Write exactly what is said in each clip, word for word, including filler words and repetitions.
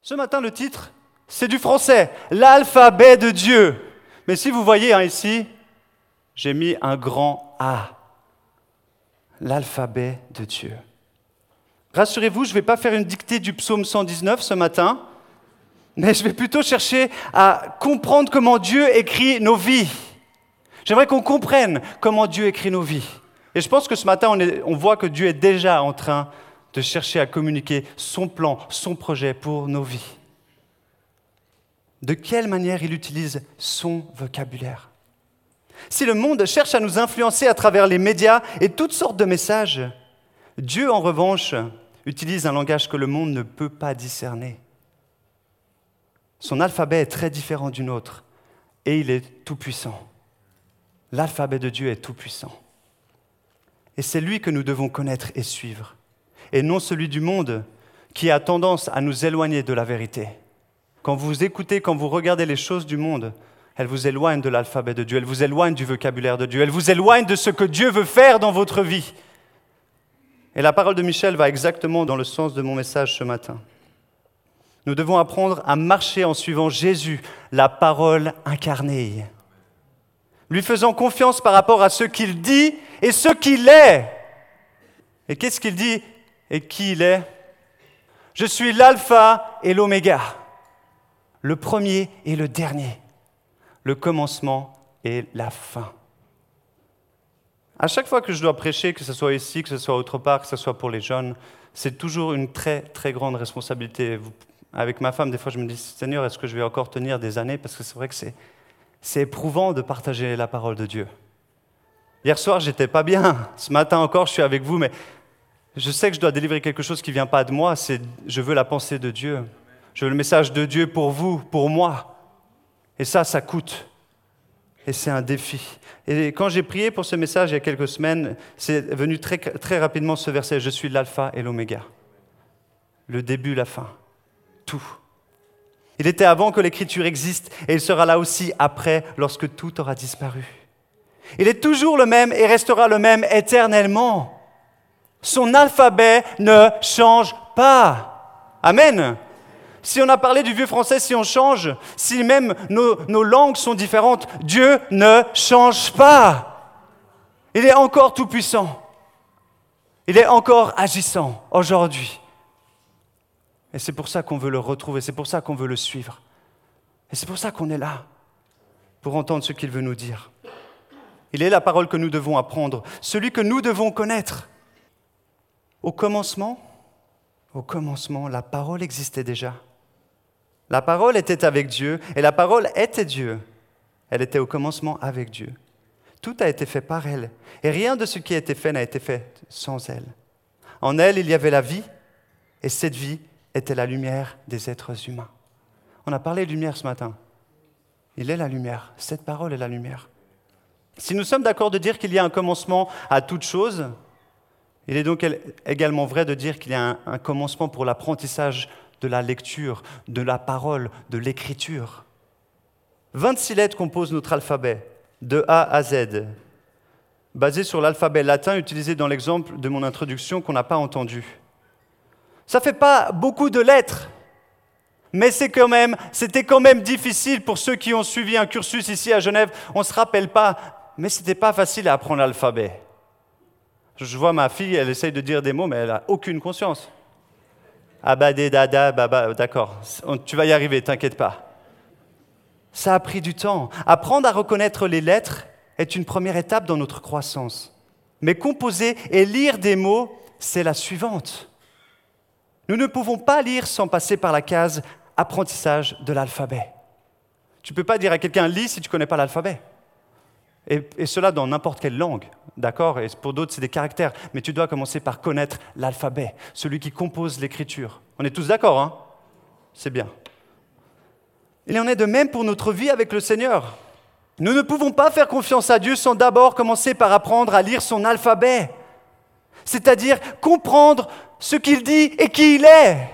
Ce matin, le titre, c'est du français, l'alphabet de Dieu. Mais si vous voyez hein, ici, j'ai mis un grand A. L'alphabet de Dieu. Rassurez-vous, je ne vais pas faire une dictée du psaume cent dix-neuf ce matin, mais je vais plutôt chercher à comprendre comment Dieu écrit nos vies. J'aimerais qu'on comprenne comment Dieu écrit nos vies. Et je pense que ce matin, on, est, on voit que Dieu est déjà en train de chercher à communiquer son plan, son projet pour nos vies. De quelle manière il utilise son vocabulaire. Si le monde cherche à nous influencer à travers les médias et toutes sortes de messages, Dieu, en revanche, utilise un langage que le monde ne peut pas discerner. Son alphabet est très différent du nôtre et il est tout-puissant. L'alphabet de Dieu est tout-puissant. Et c'est lui que nous devons connaître et suivre, et non celui du monde qui a tendance à nous éloigner de la vérité. Quand vous écoutez, quand vous regardez les choses du monde, elles vous éloignent de l'alphabet de Dieu, elles vous éloignent du vocabulaire de Dieu, elles vous éloignent de ce que Dieu veut faire dans votre vie. Et la parole de Michel va exactement dans le sens de mon message ce matin. Nous devons apprendre à marcher en suivant Jésus, la parole incarnée, lui faisant confiance par rapport à ce qu'il dit et ce qu'il est. Et qu'est-ce qu'il dit et qui il est ? Je suis l'alpha et l'oméga, le premier et le dernier, le commencement et la fin. À chaque fois que je dois prêcher, que ce soit ici, que ce soit autre part, que ce soit pour les jeunes, c'est toujours une très, très grande responsabilité. Vous, avec ma femme, des fois, je me dis, Seigneur, est-ce que je vais encore tenir des années ? Parce que c'est vrai que c'est, c'est éprouvant de partager la parole de Dieu. Hier soir, j'étais pas bien. Ce matin encore, je suis avec vous, mais je sais que je dois délivrer quelque chose qui ne vient pas de moi. C'est, je veux la pensée de Dieu. Je veux le message de Dieu pour vous, pour moi. Et ça, ça coûte. Et c'est un défi. Et quand j'ai prié pour ce message il y a quelques semaines, c'est venu très, très rapidement ce verset. Je suis l'alpha et l'oméga. Le début, la fin. Tout. Il était avant que l'écriture existe et il sera là aussi après lorsque tout aura disparu. Il est toujours le même et restera le même éternellement. Son alphabet ne change pas. Amen. Si on a parlé du vieux français, si on change, si même nos, nos langues sont différentes, Dieu ne change pas. Il est encore tout-puissant. Il est encore agissant aujourd'hui. Et c'est pour ça qu'on veut le retrouver, c'est pour ça qu'on veut le suivre. Et c'est pour ça qu'on est là, pour entendre ce qu'il veut nous dire. Il est la parole que nous devons apprendre, celui que nous devons connaître. Au commencement, au commencement, la parole existait déjà. La parole était avec Dieu et la parole était Dieu. Elle était au commencement avec Dieu. Tout a été fait par elle et rien de ce qui a été fait n'a été fait sans elle. En elle, il y avait la vie et cette vie était la lumière des êtres humains. On a parlé de lumière ce matin. Il est la lumière. Cette parole est la lumière. Si nous sommes d'accord de dire qu'il y a un commencement à toute chose, il est donc également vrai de dire qu'il y a un, un commencement pour l'apprentissage de la lecture, de la parole, de l'écriture. vingt-six lettres composent notre alphabet, de A à Z, basé sur l'alphabet latin utilisé dans l'exemple de mon introduction qu'on n'a pas entendu. Ça ne fait pas beaucoup de lettres, mais c'est quand même, c'était quand même difficile pour ceux qui ont suivi un cursus ici à Genève. On ne se rappelle pas, mais ce n'était pas facile à apprendre l'alphabet. Je vois ma fille, elle essaye de dire des mots, mais elle n'a aucune conscience. Abadé, dada, baba, d'accord, tu vas y arriver, t'inquiète pas. Ça a pris du temps. Apprendre à reconnaître les lettres est une première étape dans notre croissance. Mais composer et lire des mots, c'est la suivante. Nous ne pouvons pas lire sans passer par la case apprentissage de l'alphabet. Tu ne peux pas dire à quelqu'un « lis » si tu ne connais pas l'alphabet. Et, et cela dans n'importe quelle langue, d'accord ? Et pour d'autres, c'est des caractères. Mais tu dois commencer par connaître l'alphabet, celui qui compose l'écriture. On est tous d'accord, hein ? C'est bien. Il en est de même pour notre vie avec le Seigneur. Nous ne pouvons pas faire confiance à Dieu sans d'abord commencer par apprendre à lire son alphabet. C'est-à-dire comprendre ce qu'il dit et qui il est.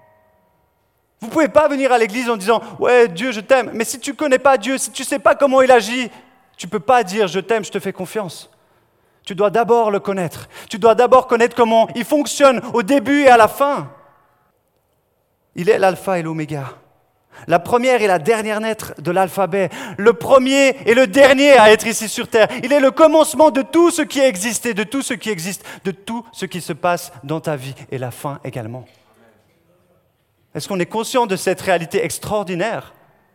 Vous ne pouvez pas venir à l'église en disant « Ouais, Dieu, je t'aime ». Mais si tu ne connais pas Dieu, si tu ne sais pas comment il agit, tu ne peux pas dire « Je t'aime, je te fais confiance ». Tu dois d'abord le connaître. Tu dois d'abord connaître comment il fonctionne au début et à la fin. Il est l'alpha et l'oméga. La première et la dernière lettre de l'alphabet. Le premier et le dernier à être ici sur terre. Il est le commencement de tout ce qui a existé, de tout ce qui existe, de tout ce qui se passe dans ta vie et la fin également. Est-ce qu'on est conscient de cette réalité extraordinaire?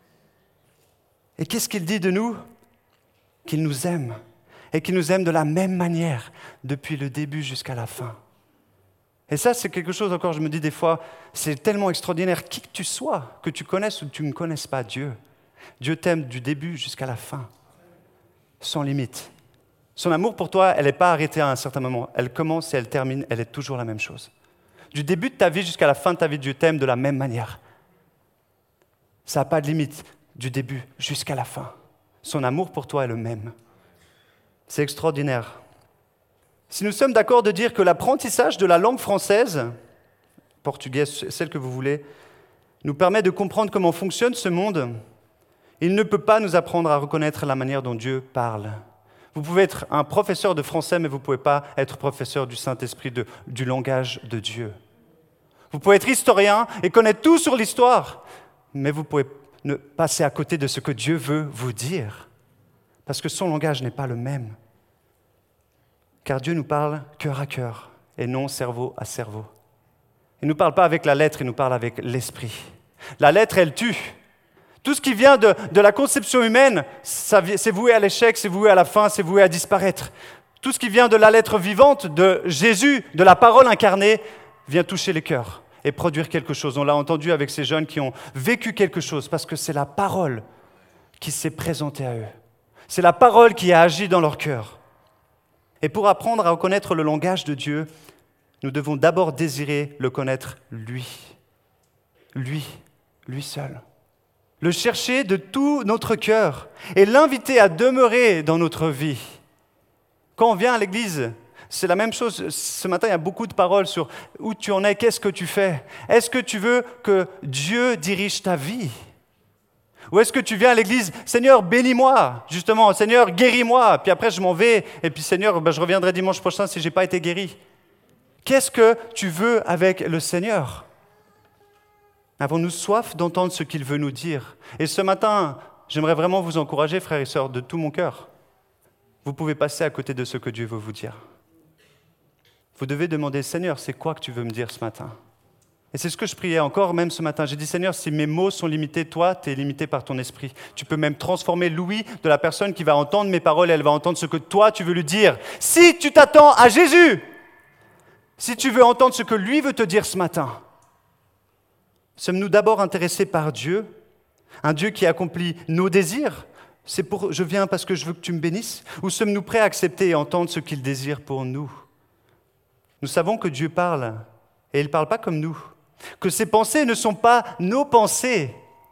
Et qu'est-ce qu'il dit de nous? Qu'il nous aime. Et qu'il nous aime de la même manière depuis le début jusqu'à la fin. Et ça, c'est quelque chose encore, je me dis des fois, c'est tellement extraordinaire, qui que tu sois, que tu connaisses ou que tu ne connaisses pas Dieu. Dieu t'aime du début jusqu'à la fin, sans limite. Son amour pour toi, elle n'est pas arrêtée à un certain moment. Elle commence et elle termine, elle est toujours la même chose. Du début de ta vie jusqu'à la fin de ta vie, Dieu t'aime de la même manière. Ça n'a pas de limite, du début jusqu'à la fin. Son amour pour toi est le même. C'est extraordinaire. Si nous sommes d'accord de dire que l'apprentissage de la langue française, portugaise, celle que vous voulez, nous permet de comprendre comment fonctionne ce monde, il ne peut pas nous apprendre à reconnaître la manière dont Dieu parle. Vous pouvez être un professeur de français, mais vous ne pouvez pas être professeur du Saint-Esprit, de, du langage de Dieu. Vous pouvez être historien et connaître tout sur l'histoire, mais vous pouvez ne passer à côté de ce que Dieu veut vous dire, parce que son langage n'est pas le même. Car Dieu nous parle cœur à cœur et non cerveau à cerveau. Il ne nous parle pas avec la lettre, il nous parle avec l'esprit. La lettre, elle tue. Tout ce qui vient de, de la conception humaine, ça, c'est voué à l'échec, c'est voué à la fin, c'est voué à disparaître. Tout ce qui vient de la lettre vivante de Jésus, de la parole incarnée, vient toucher les cœurs et produire quelque chose. On l'a entendu avec ces jeunes qui ont vécu quelque chose parce que c'est la parole qui s'est présentée à eux. C'est la parole qui a agi dans leur cœur. Et pour apprendre à reconnaître le langage de Dieu, nous devons d'abord désirer le connaître lui. Lui, lui seul. Le chercher de tout notre cœur et l'inviter à demeurer dans notre vie. Quand on vient à l'église, c'est la même chose. Ce matin, il y a beaucoup de paroles sur où tu en es, qu'est-ce que tu fais. Est-ce que tu veux que Dieu dirige ta vie ? Ou est-ce que tu viens à l'église, Seigneur, bénis-moi, justement, Seigneur, guéris-moi, puis après je m'en vais, et puis Seigneur, ben, je reviendrai dimanche prochain si je n'ai pas été guéri. Qu'est-ce que tu veux avec le Seigneur ? Avons-nous soif d'entendre ce qu'il veut nous dire ? Et ce matin, j'aimerais vraiment vous encourager, frères et sœurs, de tout mon cœur. Vous pouvez passer à côté de ce que Dieu veut vous dire. Vous devez demander, Seigneur, c'est quoi que tu veux me dire ce matin ? Et c'est ce que je priais encore même ce matin. J'ai dit, Seigneur, si mes mots sont limités, toi, tu es limité par ton esprit. Tu peux même transformer l'ouïe de la personne qui va entendre mes paroles et elle va entendre ce que toi, tu veux lui dire. Si tu t'attends à Jésus, si tu veux entendre ce que lui veut te dire ce matin, sommes-nous d'abord intéressés par Dieu, un Dieu qui accomplit nos désirs ? C'est pour, je viens parce que je veux que tu me bénisses ? Ou sommes-nous prêts à accepter et entendre ce qu'il désire pour nous ? Nous savons que Dieu parle et il ne parle pas comme nous. Que ses pensées ne sont pas nos pensées,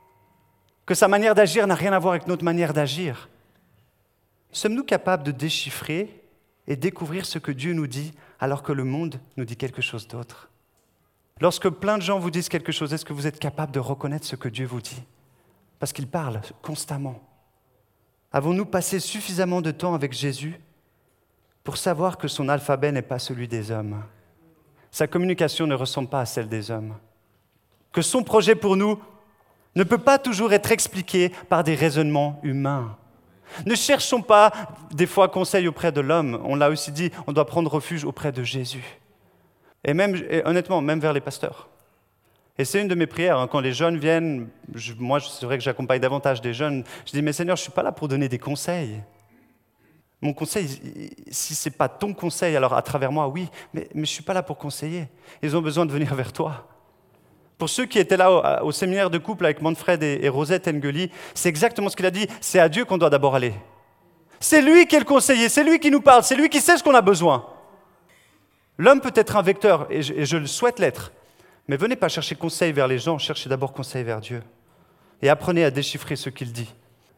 que sa manière d'agir n'a rien à voir avec notre manière d'agir. Sommes-nous capables de déchiffrer et découvrir ce que Dieu nous dit alors que le monde nous dit quelque chose d'autre ? Lorsque plein de gens vous disent quelque chose, est-ce que vous êtes capable de reconnaître ce que Dieu vous dit ? Parce qu'il parle constamment. Avons-nous passé suffisamment de temps avec Jésus pour savoir que son alphabet n'est pas celui des hommes ? Sa communication ne ressemble pas à celle des hommes. Que son projet pour nous ne peut pas toujours être expliqué par des raisonnements humains. Ne cherchons pas des fois conseil auprès de l'homme. On l'a aussi dit, on doit prendre refuge auprès de Jésus. Et même, et honnêtement, même vers les pasteurs. Et c'est une de mes prières, hein, quand les jeunes viennent, je, moi c'est vrai que j'accompagne davantage des jeunes, je dis, mais Seigneur, je ne suis pas là pour donner des conseils. Mon conseil, si ce n'est pas ton conseil, alors à travers moi, oui, mais, mais je ne suis pas là pour conseiller. Ils ont besoin de venir vers toi. Pour ceux qui étaient là au, au séminaire de couple avec Manfred et, et Rosette Engeli, c'est exactement ce qu'il a dit, c'est à Dieu qu'on doit d'abord aller. C'est lui qui est le conseiller, c'est lui qui nous parle, c'est lui qui sait ce qu'on a besoin. L'homme peut être un vecteur, et je, et je le souhaite l'être, mais venez pas chercher conseil vers les gens, cherchez d'abord conseil vers Dieu. Et apprenez à déchiffrer ce qu'il dit.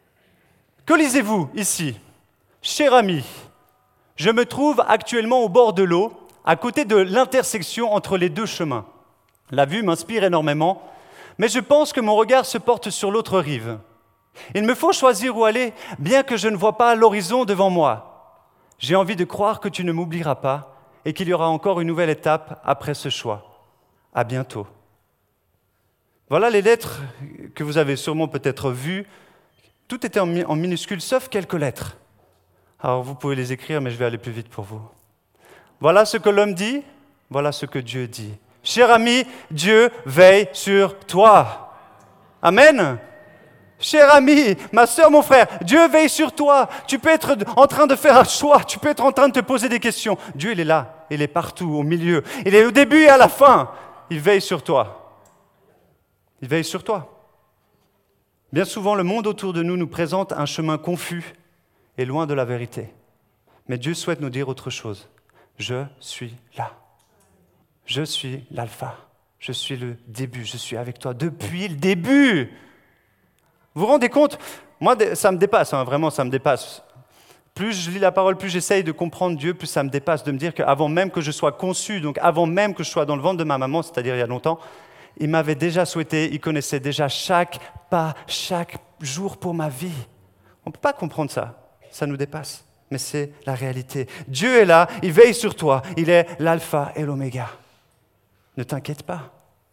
Que lisez-vous ici ? Cher ami, je me trouve actuellement au bord de l'eau, à côté de l'intersection entre les deux chemins. La vue m'inspire énormément, mais je pense que mon regard se porte sur l'autre rive. Il me faut choisir où aller, bien que je ne vois pas l'horizon devant moi. J'ai envie de croire que tu ne m'oublieras pas et qu'il y aura encore une nouvelle étape après ce choix. À bientôt. Voilà les lettres que vous avez sûrement peut-être vues. Tout était en, mi- en minuscules, sauf quelques lettres. Alors vous pouvez les écrire, mais je vais aller plus vite pour vous. Voilà ce que l'homme dit, voilà ce que Dieu dit. Cher ami, Dieu veille sur toi. Amen. Cher ami, ma sœur, mon frère, Dieu veille sur toi. Tu peux être en train de faire un choix, tu peux être en train de te poser des questions. Dieu, il est là, il est partout, au milieu. Il est au début et à la fin. Il veille sur toi. Il veille sur toi. Bien souvent, le monde autour de nous nous présente un chemin confus et loin de la vérité. Mais Dieu souhaite nous dire autre chose. Je suis là. Je suis l'alpha. Je suis le début. Je suis avec toi depuis le début. Vous vous rendez compte? Moi, ça me dépasse, hein, vraiment, ça me dépasse. Plus je lis la parole, plus j'essaye de comprendre Dieu, plus ça me dépasse de me dire qu'avant même que je sois conçu, donc avant même que je sois dans le ventre de ma maman, c'est-à-dire il y a longtemps, il m'avait déjà souhaité, il connaissait déjà chaque pas, chaque jour pour ma vie. On ne peut pas comprendre ça, ça nous dépasse, mais c'est la réalité. Dieu est là, il veille sur toi, il est l'alpha et l'oméga. Ne t'inquiète pas.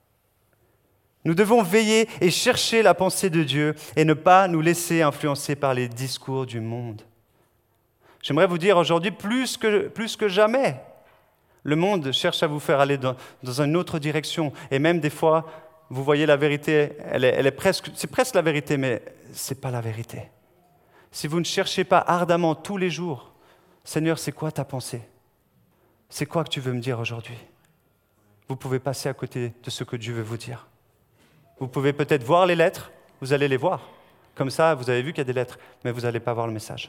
Nous devons veiller et chercher la pensée de Dieu et ne pas nous laisser influencer par les discours du monde. J'aimerais vous dire aujourd'hui, plus que, plus que jamais, le monde cherche à vous faire aller dans, dans une autre direction. Et même des fois, vous voyez la vérité, elle est, elle est presque, c'est presque la vérité, mais ce n'est pas la vérité. Si vous ne cherchez pas ardemment tous les jours, Seigneur, c'est quoi ta pensée? C'est quoi que tu veux me dire aujourd'hui? Vous pouvez passer à côté de ce que Dieu veut vous dire. Vous pouvez peut-être voir les lettres, vous allez les voir. Comme ça, vous avez vu qu'il y a des lettres, mais vous n'allez pas voir le message.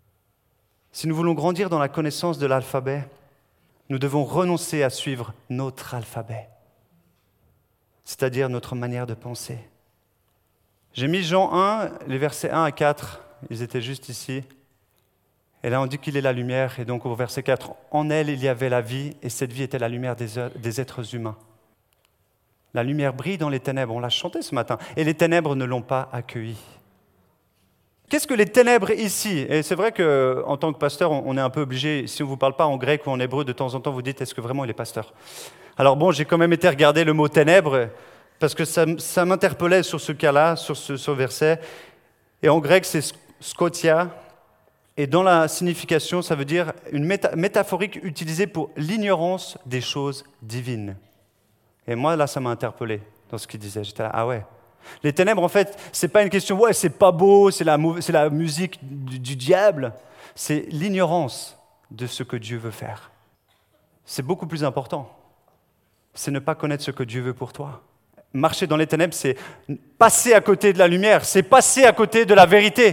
Si nous voulons grandir dans la connaissance de l'alphabet, nous devons renoncer à suivre notre alphabet, c'est-à-dire notre manière de penser. J'ai mis Jean un, les versets un à quatre, ils étaient juste ici. Et là, on dit qu'il est la lumière, et donc au verset quatre, « En elle, il y avait la vie, et cette vie était la lumière des, des êtres humains. » La lumière brille dans les ténèbres, on l'a chanté ce matin, et les ténèbres ne l'ont pas accueillie. Qu'est-ce que les ténèbres ici? Et c'est vrai qu'en tant que pasteur, on est un peu obligé, si on ne vous parle pas en grec ou en hébreu, de temps en temps, vous dites, est-ce que vraiment il est pasteur? Alors bon, j'ai quand même été regarder le mot ténèbres, parce que ça, ça m'interpellait sur ce cas-là, sur ce, ce verset. Et en grec, c'est skotia, et dans la signification, ça veut dire une méta- métaphorique utilisée pour l'ignorance des choses divines. Et moi, là, ça m'a interpellé dans ce qu'il disait. J'étais là, ah ouais. Les ténèbres, en fait, c'est pas une question, ouais, c'est pas beau, c'est la, mauv- c'est la musique du, du diable. C'est l'ignorance de ce que Dieu veut faire. C'est beaucoup plus important. C'est ne pas connaître ce que Dieu veut pour toi. Marcher dans les ténèbres, c'est passer à côté de la lumière, c'est passer à côté de la vérité.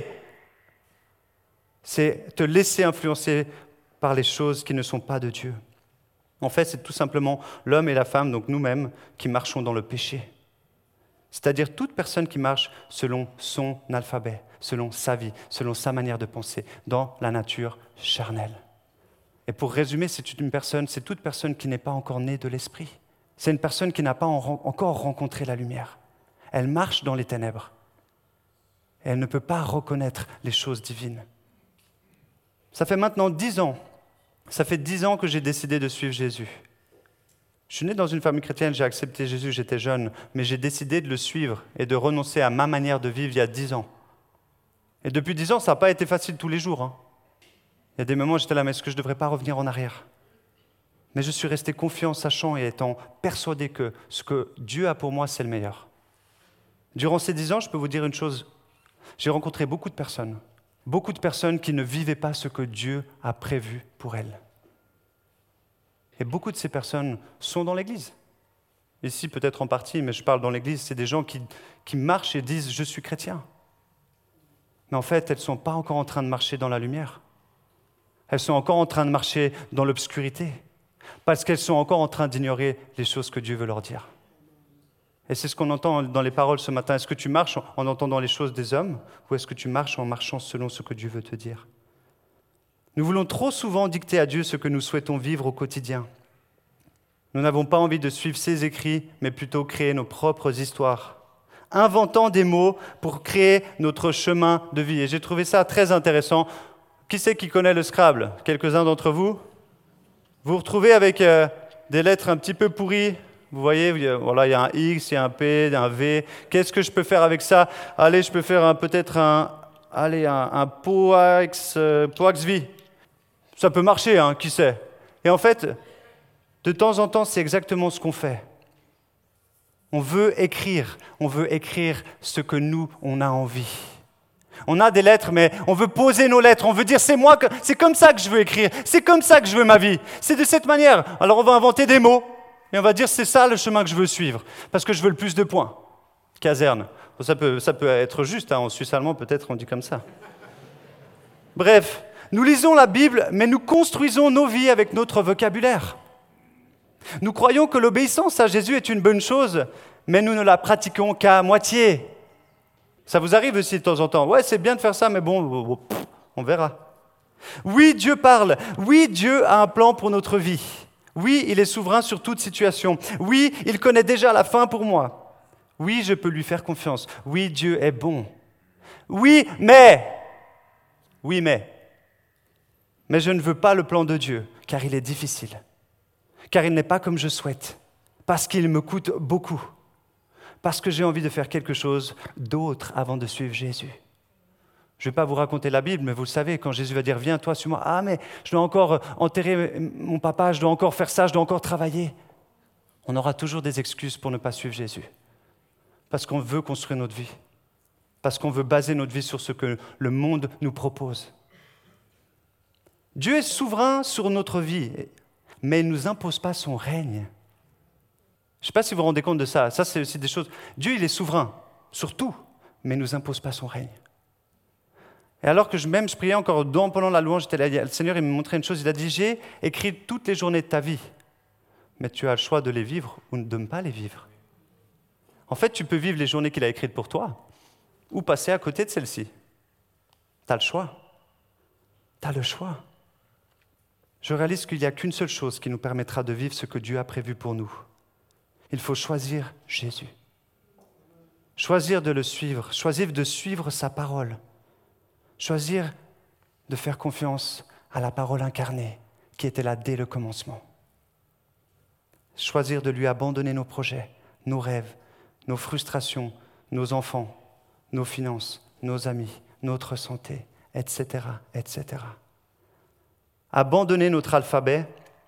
C'est te laisser influencer par les choses qui ne sont pas de Dieu. En fait, c'est tout simplement l'homme et la femme, donc nous-mêmes, qui marchons dans le péché. C'est-à-dire toute personne qui marche selon son alphabet, selon sa vie, selon sa manière de penser, dans la nature charnelle. Et pour résumer, c'est une personne, c'est toute personne qui n'est pas encore née de l'esprit. C'est une personne qui n'a pas en, encore rencontré la lumière. Elle marche dans les ténèbres. Et elle ne peut pas reconnaître les choses divines. Ça fait maintenant dix ans, ça fait dix ans que j'ai décidé de suivre Jésus. Je suis né dans une famille chrétienne, j'ai accepté Jésus, j'étais jeune, mais j'ai décidé de le suivre et de renoncer à ma manière de vivre il y a dix ans. Et depuis dix ans, ça n'a pas été facile tous les jours. Hein. Il y a des moments où j'étais là, mais est-ce que je ne devrais pas revenir en arrière? Mais je suis resté confiant, sachant et étant persuadé que ce que Dieu a pour moi, c'est le meilleur. Durant ces dix ans, je peux vous dire une chose, j'ai rencontré beaucoup de personnes, beaucoup de personnes qui ne vivaient pas ce que Dieu a prévu pour elles. Et beaucoup de ces personnes sont dans l'Église. Ici, peut-être en partie, mais je parle dans l'Église, c'est des gens qui, qui marchent et disent « je suis chrétien ». Mais en fait, elles ne sont pas encore en train de marcher dans la lumière. Elles sont encore en train de marcher dans l'obscurité, parce qu'elles sont encore en train d'ignorer les choses que Dieu veut leur dire. Et c'est ce qu'on entend dans les paroles ce matin. Est-ce que tu marches en entendant les choses des hommes, ou est-ce que tu marches en marchant selon ce que Dieu veut te dire ? Nous voulons trop souvent dicter à Dieu ce que nous souhaitons vivre au quotidien. Nous n'avons pas envie de suivre ses écrits, mais plutôt créer nos propres histoires, inventant des mots pour créer notre chemin de vie. Et j'ai trouvé ça très intéressant. Qui c'est qui connaît le Scrabble ? Quelques-uns d'entre vous ? Vous vous retrouvez avec euh, des lettres un petit peu pourries, Vous voyez, voilà, il y a un X, il y a un P, un V. Qu'est-ce que je peux faire avec ça? Allez, je peux faire un, peut-être un, allez, un, un POAX, euh, POAXV. Ça peut marcher, hein, qui sait? Et en fait, de temps en temps, c'est exactement ce qu'on fait. On veut écrire, on veut écrire ce que nous, on a envie. On a des lettres, mais on veut poser nos lettres, on veut dire c'est moi, que, c'est comme ça que je veux écrire, c'est comme ça que je veux ma vie, c'est de cette manière. Alors on va inventer des mots, et on va dire c'est ça le chemin que je veux suivre, parce que je veux le plus de points. Caserne. Ça peut, ça peut être juste, hein, en suisse allemand peut-être on dit comme ça. Bref, nous lisons la Bible, mais nous construisons nos vies avec notre vocabulaire. Nous croyons que l'obéissance à Jésus est une bonne chose, mais nous ne la pratiquons qu'à moitié. Ça vous arrive aussi de temps en temps. Ouais, c'est bien de faire ça, mais bon, on verra. Oui, Dieu parle. Oui, Dieu a un plan pour notre vie. Oui, il est souverain sur toute situation. Oui, il connaît déjà la fin pour moi. Oui, je peux lui faire confiance. Oui, Dieu est bon. Oui, mais... Oui, mais... Mais je ne veux pas le plan de Dieu, car il est difficile. Car il n'est pas comme je souhaite. Parce qu'il me coûte beaucoup. Parce que j'ai envie de faire quelque chose d'autre avant de suivre Jésus. Je ne vais pas vous raconter la Bible, mais vous le savez, quand Jésus va dire « Viens, toi, suis-moi », ah, mais je dois encore enterrer mon papa, je dois encore faire ça, je dois encore travailler. On aura toujours des excuses pour ne pas suivre Jésus. Parce qu'on veut construire notre vie. Parce qu'on veut baser notre vie sur ce que le monde nous propose. Dieu est souverain sur notre vie, mais il ne nous impose pas son règne. Je ne sais pas si vous vous rendez compte de ça. Ça, c'est aussi des choses. Dieu, il est souverain sur tout, mais il ne nous impose pas son règne. Et alors que je, même je priais encore dans, pendant la louange, j'étais là, le Seigneur il me montrait une chose. Il a dit, j'ai écrit toutes les journées de ta vie, mais tu as le choix de les vivre ou de ne pas les vivre. En fait, tu peux vivre les journées qu'il a écrites pour toi ou passer à côté de celles-ci. Tu as le choix. Tu as le choix. Je réalise qu'il n'y a qu'une seule chose qui nous permettra de vivre ce que Dieu a prévu pour nous. Il faut choisir Jésus. Choisir de le suivre, choisir de suivre sa parole. Choisir de faire confiance à la parole incarnée qui était là dès le commencement. Choisir de lui abandonner nos projets, nos rêves, nos frustrations, nos enfants, nos finances, nos amis, notre santé, et cetera, et cetera. Abandonner notre alphabet,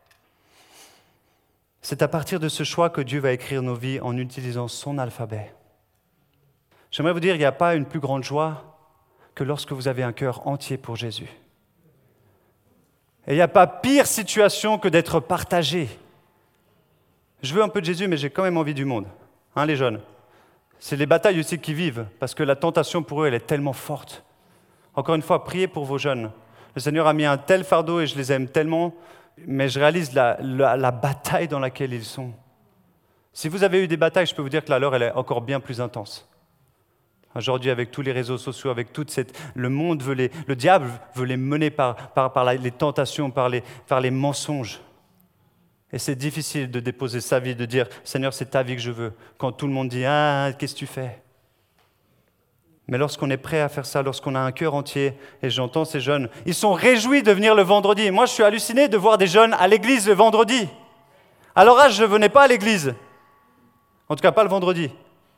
c'est à partir de ce choix que Dieu va écrire nos vies en utilisant son alphabet. J'aimerais vous dire, il n'y a pas une plus grande joie que lorsque vous avez un cœur entier pour Jésus. Et il n'y a pas pire situation que d'être partagé. Je veux un peu de Jésus, mais j'ai quand même envie du monde. Hein, les jeunes? C'est les batailles aussi qu'ils vivent, parce que la tentation pour eux, elle est tellement forte. Encore une fois, priez pour vos jeunes. Le Seigneur a mis un tel fardeau et je les aime tellement, mais je réalise la, la, la bataille dans laquelle ils sont. Si vous avez eu des batailles, je peux vous dire que la leur, elle est encore bien plus intense. Aujourd'hui, avec tous les réseaux sociaux, avec toute cette... Le monde veut les... Le diable veut les mener par, par, par la, les tentations, par les, par les mensonges. Et c'est difficile de déposer sa vie, de dire « Seigneur, c'est ta vie que je veux », quand tout le monde dit « Ah, qu'est-ce que tu fais ?» Mais lorsqu'on est prêt à faire ça, lorsqu'on a un cœur entier, et j'entends ces jeunes, ils sont réjouis de venir le vendredi. Moi, je suis halluciné de voir des jeunes à l'église le vendredi. À leur âge, je ne venais pas à l'église. En tout cas, pas le vendredi.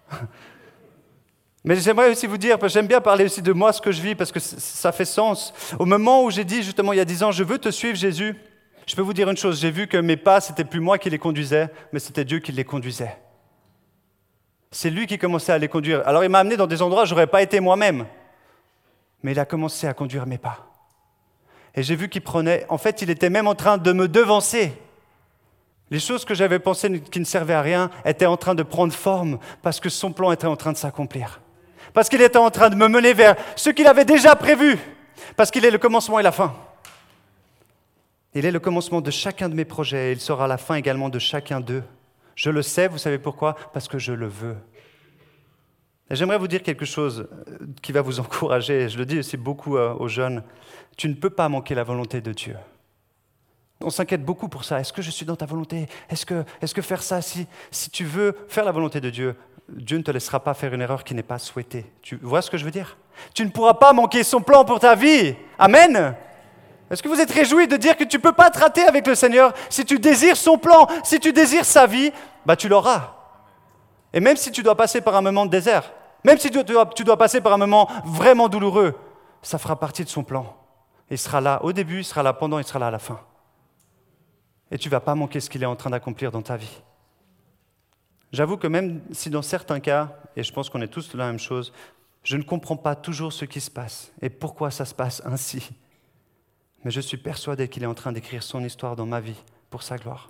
Mais j'aimerais aussi vous dire, parce que j'aime bien parler aussi de moi, ce que je vis, parce que ça fait sens. Au moment où j'ai dit, justement, il y a dix ans, je veux te suivre, Jésus, je peux vous dire une chose, j'ai vu que mes pas, c'était plus moi qui les conduisais, mais c'était Dieu qui les conduisait. C'est lui qui commençait à les conduire. Alors il m'a amené dans des endroits où je n'aurais pas été moi-même. Mais il a commencé à conduire mes pas. Et j'ai vu qu'il prenait... En fait, il était même en train de me devancer. Les choses que j'avais pensées qui ne servaient à rien étaient en train de prendre forme parce que son plan était en train de s'accomplir. Parce qu'il était en train de me mener vers ce qu'il avait déjà prévu. Parce qu'il est le commencement et la fin. Il est le commencement de chacun de mes projets et il sera la fin également de chacun d'eux. Je le sais, vous savez pourquoi? Parce que je le veux. Et j'aimerais vous dire quelque chose qui va vous encourager. Je le dis aussi beaucoup aux jeunes. Tu ne peux pas manquer la volonté de Dieu. On s'inquiète beaucoup pour ça. Est-ce que je suis dans ta volonté? Est-ce que, est-ce que faire ça, si, si tu veux faire la volonté de Dieu, Dieu ne te laissera pas faire une erreur qui n'est pas souhaitée. Tu vois ce que je veux dire? Tu ne pourras pas manquer son plan pour ta vie. Amen. Est-ce que vous êtes réjouis de dire que tu ne peux pas te rater avec le Seigneur? Si tu désires son plan, si tu désires sa vie, bah tu l'auras. Et même si tu dois passer par un moment de désert, même si tu dois, tu dois passer par un moment vraiment douloureux, ça fera partie de son plan. Il sera là au début, il sera là pendant, il sera là à la fin. Et tu ne vas pas manquer ce qu'il est en train d'accomplir dans ta vie. J'avoue que même si dans certains cas, et je pense qu'on est tous la même chose, je ne comprends pas toujours ce qui se passe et pourquoi ça se passe ainsi. Mais je suis persuadé qu'il est en train d'écrire son histoire dans ma vie pour sa gloire.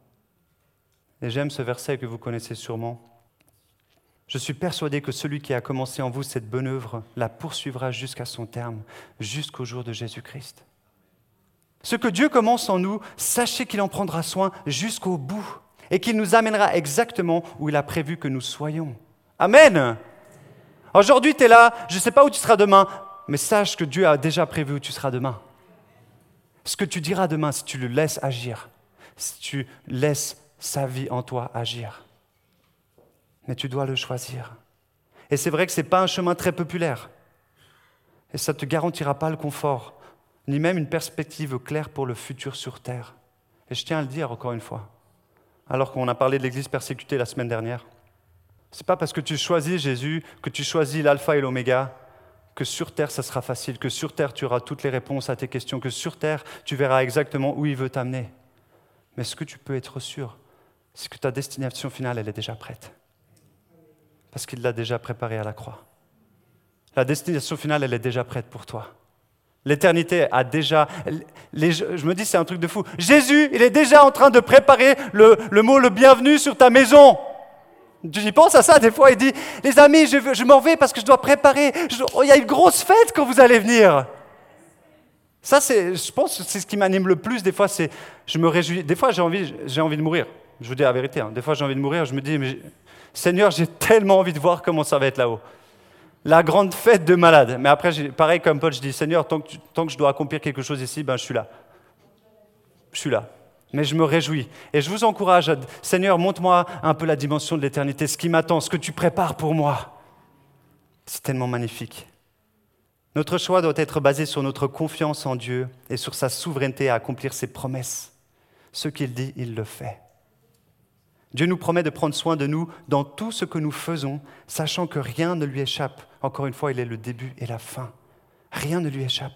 Et j'aime ce verset que vous connaissez sûrement. Je suis persuadé que celui qui a commencé en vous cette bonne œuvre la poursuivra jusqu'à son terme, jusqu'au jour de Jésus-Christ. Ce que Dieu commence en nous, sachez qu'il en prendra soin jusqu'au bout et qu'il nous amènera exactement où il a prévu que nous soyons. Amen. Aujourd'hui, tu es là, je ne sais pas où tu seras demain, mais sache que Dieu a déjà prévu où tu seras demain. Ce que tu diras demain, si tu le laisses agir, si tu laisses sa vie en toi agir. Mais tu dois le choisir. Et c'est vrai que ce n'est pas un chemin très populaire. Et ça ne te garantira pas le confort, ni même une perspective claire pour le futur sur terre. Et je tiens à le dire encore une fois, alors qu'on a parlé de l'Église persécutée la semaine dernière. Ce n'est pas parce que tu choisis Jésus, que tu choisis l'alpha et l'oméga, que sur terre ça sera facile, que sur terre tu auras toutes les réponses à tes questions, que sur terre tu verras exactement où il veut t'amener. Mais ce que tu peux être sûr, c'est que ta destination finale, elle est déjà prête. Parce qu'il l'a déjà préparée à la croix. La destination finale, elle est déjà prête pour toi. L'éternité a déjà... Les, je me dis, c'est un truc de fou. Jésus, il est déjà en train de préparer le, le mot « le bienvenu » sur ta maison. Tu y penses à ça, des fois, il dit « Les amis, je, je m'en vais parce que je dois préparer. Je, oh, il y a une grosse fête quand vous allez venir. » Ça, c'est, je pense que c'est ce qui m'anime le plus. Des fois, c'est, je me réjouis. Des fois, j'ai envie, j'ai envie de mourir. Je vous dis la vérité. Hein. Des fois, j'ai envie de mourir. Je me dis mais, « Seigneur, j'ai tellement envie de voir comment ça va être là-haut. » La grande fête de malade. Mais après, j'ai, pareil comme Paul, je dis « Seigneur, tant que, tu, tant que je dois accomplir quelque chose ici, ben, je suis là. Je suis là. » Mais je me réjouis. Et je vous encourage, à, Seigneur, montre-moi un peu la dimension de l'éternité, ce qui m'attend, ce que tu prépares pour moi. C'est tellement magnifique. Notre choix doit être basé sur notre confiance en Dieu et sur sa souveraineté à accomplir ses promesses. Ce qu'il dit, il le fait. Dieu nous promet de prendre soin de nous dans tout ce que nous faisons, sachant que rien ne lui échappe. Encore une fois, il est le début et la fin. Rien ne lui échappe.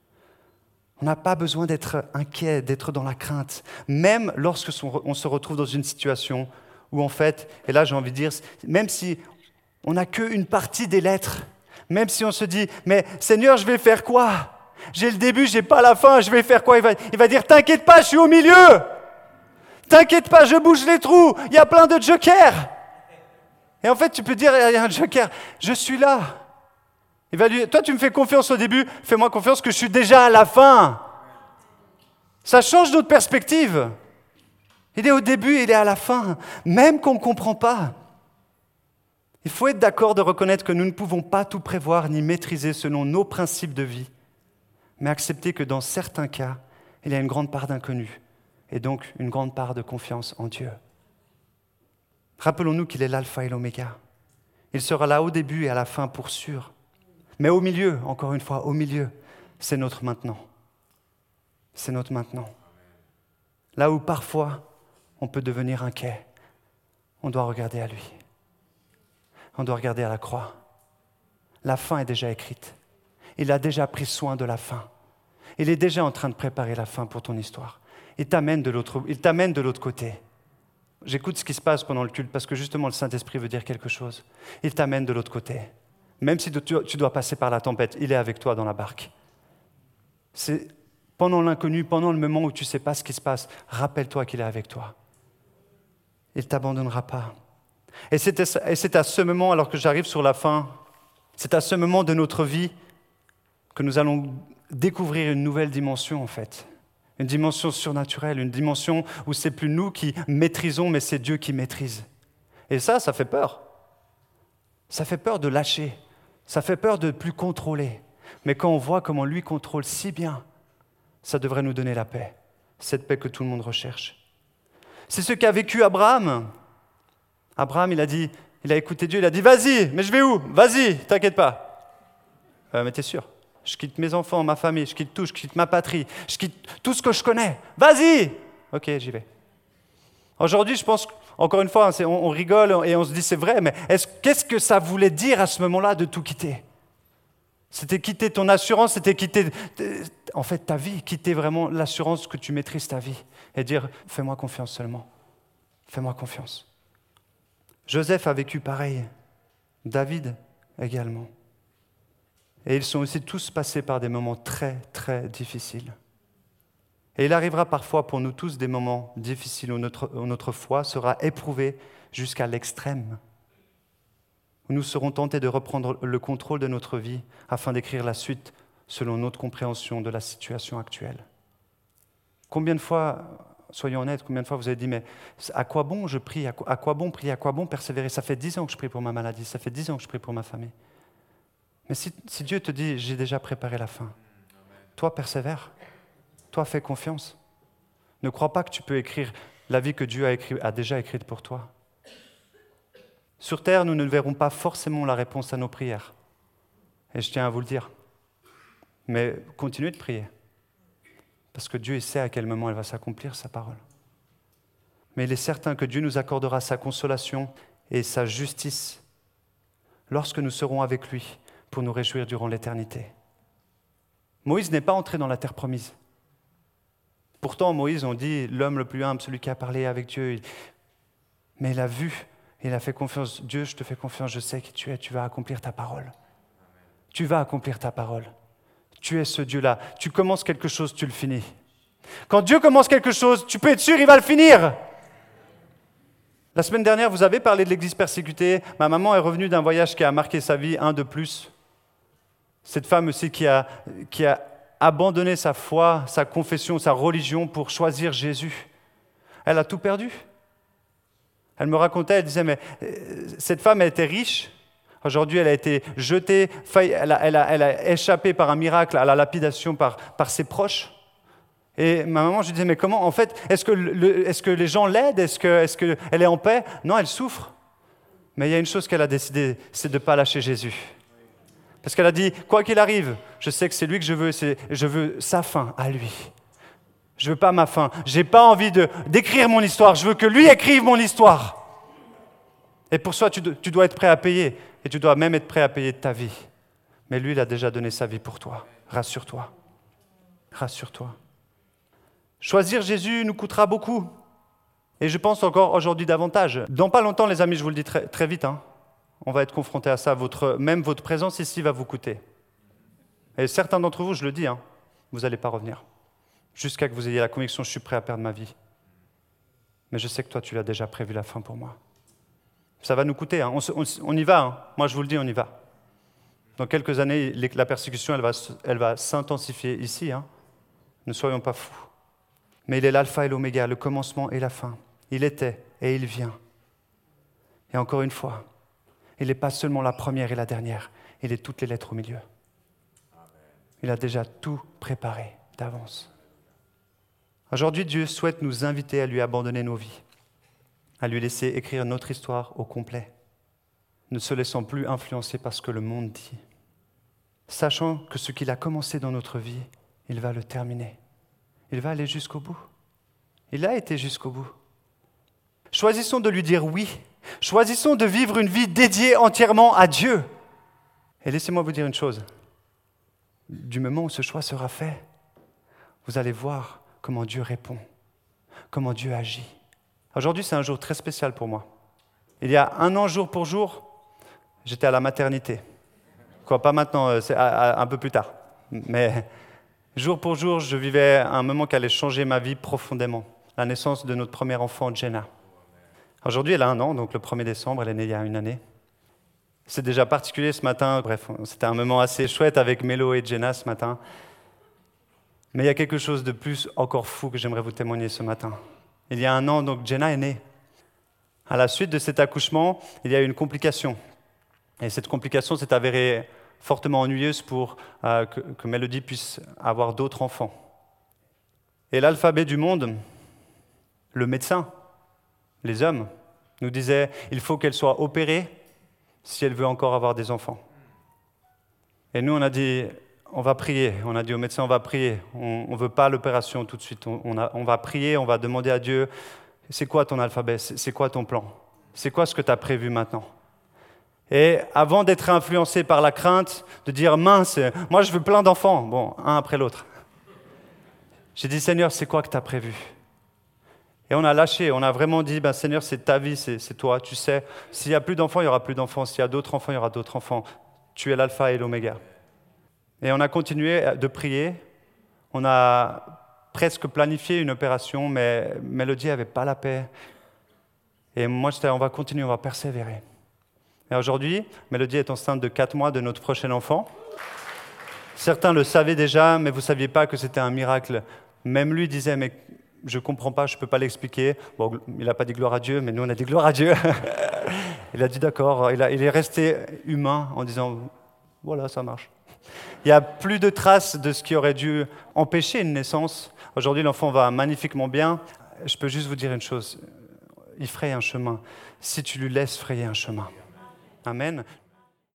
On n'a pas besoin d'être inquiet, d'être dans la crainte, même lorsque on se retrouve dans une situation où en fait, et là j'ai envie de dire, même si on n'a qu'une partie des lettres, même si on se dit, mais Seigneur, je vais faire quoi? J'ai le début, j'ai pas la fin, je vais faire quoi? Il va, il va dire, t'inquiète pas, je suis au milieu. T'inquiète pas, je bouge les trous, il y a plein de jokers. Et en fait, tu peux dire, il y a un joker, je suis là. Il va lui, toi, tu me fais confiance au début, fais-moi confiance que je suis déjà à la fin. Ça change notre perspective. Il est au début, il est à la fin, même qu'on ne comprend pas. Il faut être d'accord de reconnaître que nous ne pouvons pas tout prévoir ni maîtriser selon nos principes de vie, mais accepter que dans certains cas, il y a une grande part d'inconnu et donc une grande part de confiance en Dieu. Rappelons-nous qu'il est l'alpha et l'oméga. Il sera là au début et à la fin pour sûr. Mais au milieu, encore une fois, au milieu, c'est notre maintenant. C'est notre maintenant. Là où parfois, on peut devenir inquiet, on doit regarder à lui. On doit regarder à la croix. La fin est déjà écrite. Il a déjà pris soin de la fin. Il est déjà en train de préparer la fin pour ton histoire. Il t'amène de l'autre, il t'amène de l'autre côté. J'écoute ce qui se passe pendant le culte parce que justement le Saint-Esprit veut dire quelque chose. Il t'amène de l'autre côté. Même si tu dois passer par la tempête, il est avec toi dans la barque. C'est pendant l'inconnu, pendant le moment où tu ne sais pas ce qui se passe, rappelle-toi qu'il est avec toi. Il ne t'abandonnera pas. Et c'est, et c'est à ce moment, alors que j'arrive sur la fin, c'est à ce moment de notre vie que nous allons découvrir une nouvelle dimension en fait. Une dimension surnaturelle, une dimension où c'est plus nous qui maîtrisons, mais c'est Dieu qui maîtrise. Et ça, ça fait peur. Ça fait peur de lâcher. Ça fait peur de ne plus contrôler. Mais quand on voit comment lui contrôle si bien, ça devrait nous donner la paix. Cette paix que tout le monde recherche. C'est ce qu'a vécu Abraham. Abraham, il a dit, il a écouté Dieu, il a dit « Vas-y, mais je vais où? Vas-y, t'inquiète pas. Euh, » Mais t'es sûr? Je quitte mes enfants, ma famille, je quitte tout, je quitte ma patrie, je quitte tout ce que je connais. Vas-y! Ok, j'y vais. Aujourd'hui, je pense, encore une fois, c'est, on, on rigole et on se dit c'est vrai, mais est-ce, qu'est-ce que ça voulait dire à ce moment-là de tout quitter? C'était quitter ton assurance, c'était quitter, en fait, ta vie, quitter vraiment l'assurance que tu maîtrises ta vie et dire « fais-moi confiance seulement, fais-moi confiance ». Joseph a vécu pareil, David également. Et ils sont aussi tous passés par des moments très, très difficiles. Et il arrivera parfois pour nous tous des moments difficiles où notre, où notre foi sera éprouvée jusqu'à l'extrême, où nous serons tentés de reprendre le contrôle de notre vie afin d'écrire la suite selon notre compréhension de la situation actuelle. Combien de fois, soyons honnêtes, combien de fois vous avez dit « mais à quoi bon je prie, à quoi, à quoi bon prier, à quoi bon persévérer? Ça fait dix ans que je prie pour ma maladie, ça fait dix ans que je prie pour ma famille. » Mais si, si Dieu te dit « j'ai déjà préparé la fin », toi persévère, toi fais confiance. Ne crois pas que tu peux écrire la vie que Dieu a, écrit, a déjà écrite pour toi. Sur terre, nous ne verrons pas forcément la réponse à nos prières. Et je tiens à vous le dire. Mais continuez de prier. Parce que Dieu sait à quel moment elle va s'accomplir, sa parole. Mais il est certain que Dieu nous accordera sa consolation et sa justice lorsque nous serons avec lui pour nous réjouir durant l'éternité. Moïse n'est pas entré dans la terre promise. Pourtant, Moïse, on dit, l'homme le plus humble, celui qui a parlé avec Dieu. Mais il a vu, il a fait confiance. Dieu, je te fais confiance, je sais qui tu es, tu vas accomplir ta parole. Tu vas accomplir ta parole. Tu es ce Dieu-là. Tu commences quelque chose, tu le finis. Quand Dieu commence quelque chose, tu peux être sûr, il va le finir. La semaine dernière, vous avez parlé de l'Église persécutée. Ma maman est revenue d'un voyage qui a marqué sa vie, un de plus. Cette femme aussi qui a, qui a abandonné sa foi, sa confession, sa religion pour choisir Jésus. Elle a tout perdu. Elle me racontait, elle disait, mais cette femme, elle était riche. Aujourd'hui, elle a été jetée, elle a, elle a, elle a échappé par un miracle à la lapidation par, par ses proches. Et ma maman, je lui disais, mais comment, en fait, est-ce que, le, est-ce que les gens l'aident? Est-ce que, est-ce qu'elle est en paix? Non, elle souffre. Mais il y a une chose qu'elle a décidé, c'est de ne pas lâcher Jésus. Parce qu'elle a dit, quoi qu'il arrive, je sais que c'est lui que je veux, c'est, je veux sa fin à lui. Je ne veux pas ma fin. Je n'ai pas envie de, d'écrire mon histoire, je veux que lui écrive mon histoire. Et pour ça, tu, tu dois être prêt à payer. Et tu dois même être prêt à payer de ta vie. Mais lui, il a déjà donné sa vie pour toi. Rassure-toi. Rassure-toi. Choisir Jésus nous coûtera beaucoup. Et je pense encore aujourd'hui davantage. Dans pas longtemps, les amis, je vous le dis très, très vite, hein, on va être confronté à ça. Votre, même votre présence ici va vous coûter. Et certains d'entre vous, je le dis, hein, vous n'allez pas revenir. Jusqu'à que vous ayez la conviction, je suis prêt à perdre ma vie. Mais je sais que toi, tu l'as déjà prévu la fin pour moi. Ça va nous coûter, hein. on, on, on y va, hein. Moi je vous le dis, on y va. Dans quelques années, les, la persécution, elle va, elle va s'intensifier ici. Hein. Ne soyons pas fous. Mais il est l'alpha et l'oméga, le commencement et la fin. Il était et il vient. Et encore une fois, il n'est pas seulement la première et la dernière, il est toutes les lettres au milieu. Il a déjà tout préparé d'avance. Aujourd'hui, Dieu souhaite nous inviter à lui abandonner nos vies, à lui laisser écrire notre histoire au complet, ne se laissant plus influencer par ce que le monde dit, sachant que ce qu'il a commencé dans notre vie, il va le terminer. Il va aller jusqu'au bout. Il a été jusqu'au bout. Choisissons de lui dire oui. Choisissons de vivre une vie dédiée entièrement à Dieu. Et laissez-moi vous dire une chose. Du moment où ce choix sera fait, vous allez voir comment Dieu répond, comment Dieu agit. Aujourd'hui, c'est un jour très spécial pour moi. Il y a un an, jour pour jour, j'étais à la maternité. Quoi, pas maintenant, c'est un peu plus tard. Mais jour pour jour, je vivais un moment qui allait changer ma vie profondément. La naissance de notre premier enfant, Jenna. Aujourd'hui, elle a un an, donc le premier décembre, elle est née il y a une année. C'est déjà particulier ce matin. Bref, c'était un moment assez chouette avec Mélo et Jenna ce matin. Mais il y a quelque chose de plus encore fou que j'aimerais vous témoigner ce matin. Il y a un an, donc Jenna est née. À la suite de cet accouchement, il y a eu une complication. Et cette complication s'est avérée fortement ennuyeuse pour euh, que, que Mélodie puisse avoir d'autres enfants. Et l'alphabet du monde, le médecin, les hommes, nous disait il faut qu'elle soit opérée si elle veut encore avoir des enfants. Et nous, on a dit on va prier. On a dit au médecin on va prier. On ne veut pas l'opération tout de suite. On, on, a, on va prier, on va demander à Dieu c'est quoi ton alphabet? C'est, c'est quoi ton plan? C'est quoi ce que tu as prévu maintenant? Et avant d'être influencé par la crainte, de dire « mince, moi je veux plein d'enfants », bon, un après l'autre. J'ai dit « Seigneur, c'est quoi que tu as prévu ?» Et on a lâché, on a vraiment dit ben, « Seigneur, c'est ta vie, c'est, c'est toi, tu sais, s'il n'y a plus d'enfants, il y aura plus d'enfants, s'il y a d'autres enfants, il y aura d'autres enfants. Tu es l'alpha et l'oméga. » Et on a continué de prier, on a presque planifié une opération, mais Mélodie n'avait pas la paix. Et moi, j'étais, on va continuer, on va persévérer. Et aujourd'hui, Mélodie est enceinte de quatre mois de notre prochain enfant. Certains le savaient déjà, mais vous ne saviez pas que c'était un miracle. Même lui disait, mais je ne comprends pas, je ne peux pas l'expliquer. Bon, il n'a pas dit gloire à Dieu, mais nous, on a dit gloire à Dieu. Il a dit d'accord, il, a, il est resté humain en disant, voilà, ça marche. Il n'y a plus de traces de ce qui aurait dû empêcher une naissance. Aujourd'hui, l'enfant va magnifiquement bien. Je peux juste vous dire une chose, il fraye un chemin. Si tu lui laisses frayer un chemin. Amen.